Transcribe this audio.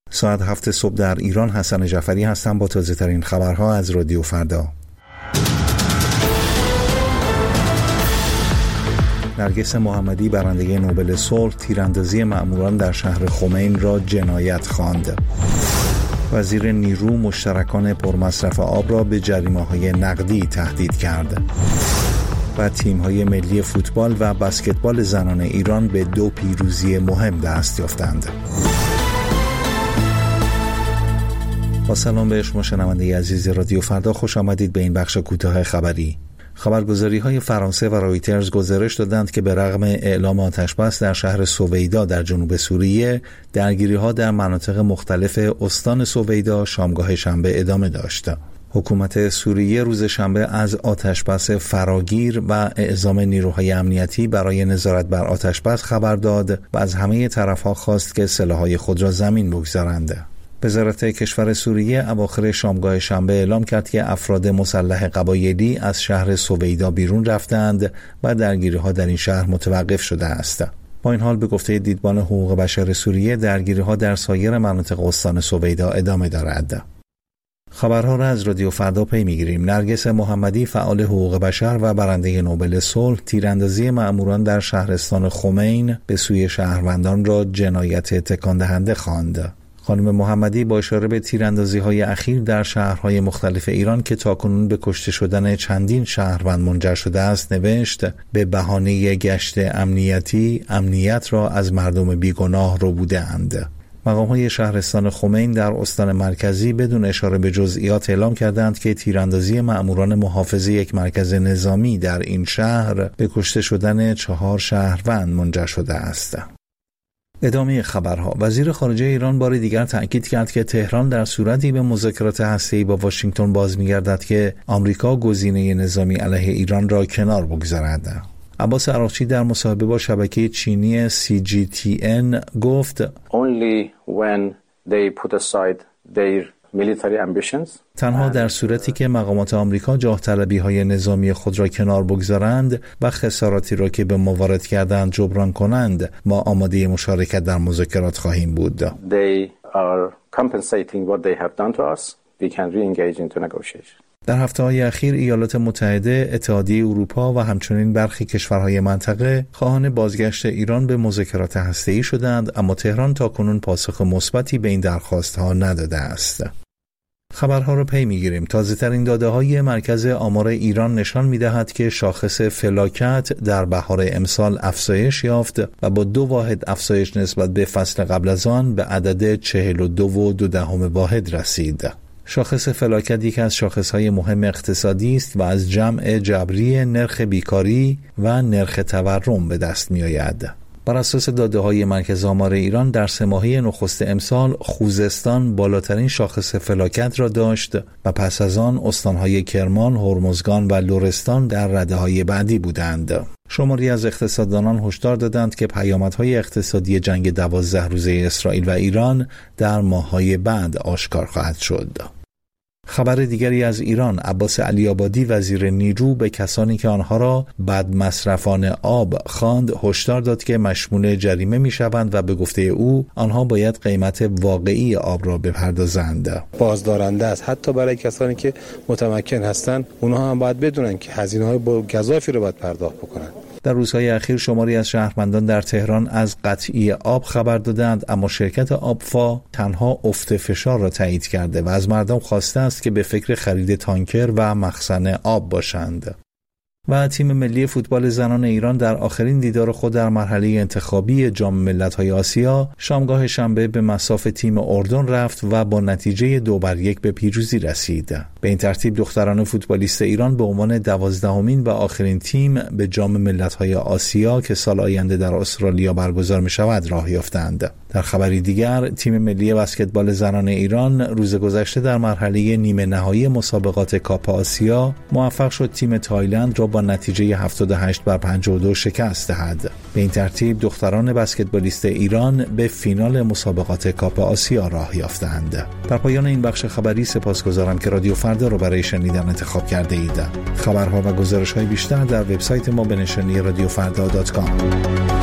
ساعت 7 صبح در ایران. حسن جعفری هستم با تازه ترین خبرها از رادیو فردا. نرگس محمدی برنده نوبل صلح تیراندازی مأموران در شهر خمین را جنایت خواند. وزیر نیرو مشترکان پرمصرف آب را به جریمه‌های نقدی تهدید کرد. و تیم‌های ملی فوتبال و بسکتبال زنان ایران به 2 پیروزی مهم دست یافتند. با سلام به شما شنونده عزیز رادیو فردا، خوش آمدید به این بخش کوتاه خبری. خبرگزاری‌های فرانسه و رایترز گزارش دادند که به رغم اعلام آتش‌بس در شهر سویدا در جنوب سوریه، درگیری‌ها در مناطق مختلف استان سویدا شامگاه شنبه ادامه داشت. حکومت سوریه روز شنبه از آتش‌بس فراگیر و اعزام نیروهای امنیتی برای نظارت بر آتش‌بس خبر داد و از همه طرف‌ها خواست که سلاح‌های خود را زمین بگذارند. وزارت کشور سوریه اواخر شامگاه شنبه اعلام کرد که افراد مسلح قبایلی از شهر سویدا بیرون رفتند و درگیری‌ها در این شهر متوقف شده است. با این حال به گفته دیدبان حقوق بشر سوریه، درگیری‌ها در سایر مناطق استان سویدا ادامه دارد. خبرها را از رادیو فردا پی می‌گیریم. نرگس محمدی، فعال حقوق بشر و برنده نوبل صلح، تیراندازی مأموران در شهرستان خمین به سوی شهروندان را جنایت تکان دهنده خواند. خانم محمدی با اشاره به تیراندازی‌های اخیر در شهرهای مختلف ایران که تاکنون به کشته شدن چندین شهروند منجر شده است نوشت: به بهانه گشت امنیتی، امنیت را از مردم بیگناه ربوده‌اند. مقام‌های شهرستان خمین در استان مرکزی بدون اشاره به جزئیات اعلام کردند که تیراندازی مأموران محافظ یک مرکز نظامی در این شهر به کشته شدن 4 شهروند منجر شده است. ادامه خبرها. وزیر خارجه ایران بار دیگر تأکید کرد که تهران در صورتی به مذاکرات هسته‌ای با واشنگتن باز می‌گردد که آمریکا گزینه نظامی علیه ایران را کنار بگذارد. عباس عراقچی در مصاحبه با شبکه چینی CGTN گفت: Only when they put aside their military ambitions. تنها در صورتی که مقامات آمریکا جاه طلبی‌های نظامی خود را کنار بگذارند و خساراتی را که به ما وارد کردند جبران کنند، ما آماده مشارکت در مذاکرات خواهیم بود. They are compensating what they have done to us. We can re-engage into negotiation. در هفته‌های اخیر ایالات متحده، اتحادیه اروپا و همچنین برخی کشورهای منطقه خواهان بازگشت ایران به مذاکرات هسته‌ای شدند، اما تهران تاکنون پاسخ مثبتی به این درخواست‌ها نداده است. خبرها را پی می‌گیریم. تازه‌ترین داده‌های مرکز آمار ایران نشان می‌دهد که شاخص فلاکت در بهار امسال افزایش یافت و با 2 واحد افزایش نسبت به فصل قبل از آن به عدد 42.2 واحد رسید. شاخص فلاکت یک از شاخص‌های مهم اقتصادی است و از جمع جبری نرخ بیکاری و نرخ تورم به دست می‌آید. بر اساس داده‌های مرکز آمار ایران در 3 ماهه نخست امسال خوزستان بالاترین شاخص فلاکت را داشت و پس از آن استان‌های کرمان، هرمزگان و لرستان در رده‌های بعدی بودند. شماری از اقتصاددانان هشدار دادند که پیامدهای اقتصادی جنگ 12 روزه اسرائیل و ایران در ماه‌های بعد آشکار خواهد شد. خبر دیگری از ایران. عباس علی‌آبادی وزیر نیرو به کسانی که آنها را بد مصرفان آب خواند هشدار داد که مشمول جریمه می‌شوند و به گفته او آنها باید قیمت واقعی آب را بپردازند. بازدارنده است حتی برای کسانی که متمکن هستند، اونها هم باید بدونن که هزینه‌های گزافی رو باید پرداخت بکنن. در روزهای اخیر شماری از شهروندان در تهران از قطعی آب خبر دادند، اما شرکت آبفا تنها افت فشار را تایید کرده و از مردم خواسته است که به فکر خرید تانکر و مخزن آب باشند. و تیم ملی فوتبال زنان ایران در آخرین دیدار خود در مرحله انتخابی جام ملت‌های آسیا شامگاه شنبه به مصاف تیم اردن رفت و با نتیجه 2-1 به پیروزی رسید. به این ترتیب دختران فوتبالیست ایران به عنوان 12مین و آخرین تیم به جام ملت‌های آسیا که سال آینده در استرالیا برگزار می‌شود راه یافتند. در خبری دیگر، تیم ملی بسکتبال زنان ایران روز گذشته در مرحله نیمه نهایی مسابقات کاپ آسیا موفق شد تیم تایلند را با نتیجه 78-52 شکست دهد. به این ترتیب دختران بسکتبالیست ایران به فینال مسابقات کاپ آسیا راه یافتند. در پایان این بخش خبری سپاسگزارم که رادیو فردا را برای شنیدن انتخاب کرده اید. خبرها و گزارش‌های بیشتر در وبسایت ما به نشانی radiofrda.com.